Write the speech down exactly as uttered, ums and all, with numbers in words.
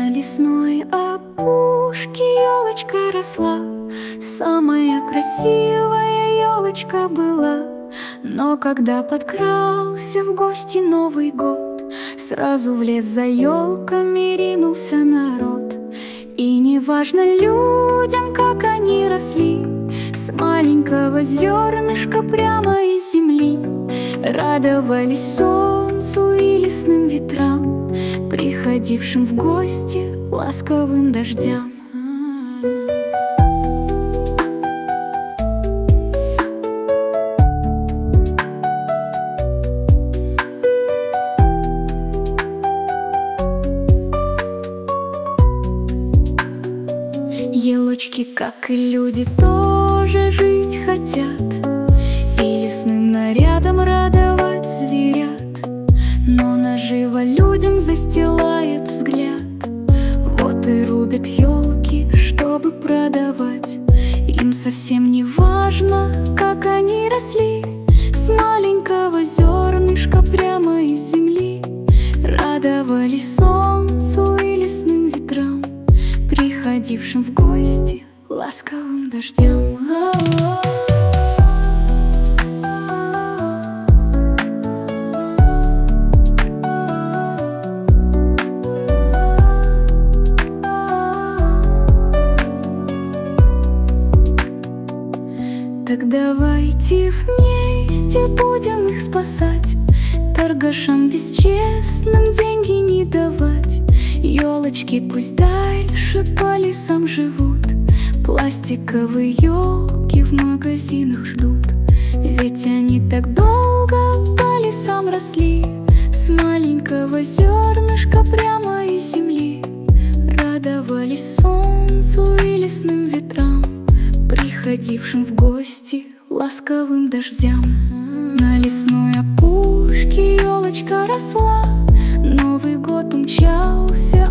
На лесной опушке елочка росла, самая красивая елочка была. Но когда подкрался в гости Новый год, сразу в лес за елками ринулся народ. И неважно людям, как они росли, с маленького зернышка прямо из земли, радовались солнцу и лесным ветрам, приходившим в гости ласковым дождям. Елочки, как и люди, тоже жить хотят, и лесным нарядом радовать зверят. Но наживо людям застилает взгляд, вот и рубят елки, чтобы продавать. Им совсем не важно, как они росли, с маленького зернышка прямо из земли, радовались солнцу и лесным ветрам, приходившим в гости ласковым дождям. Так давайте вместе будем их спасать, торгашам бесчестным деньги не давать. Елочки пусть дальше по лесам живут, пластиковые елки в магазинах ждут. Ведь они так долго по лесам росли, с маленького зернышка прямо из земли, радовались солнцу и лесным ветрам, приходившим в гости ласковым дождям. На лесной опушке елочка росла, Новый год умчался,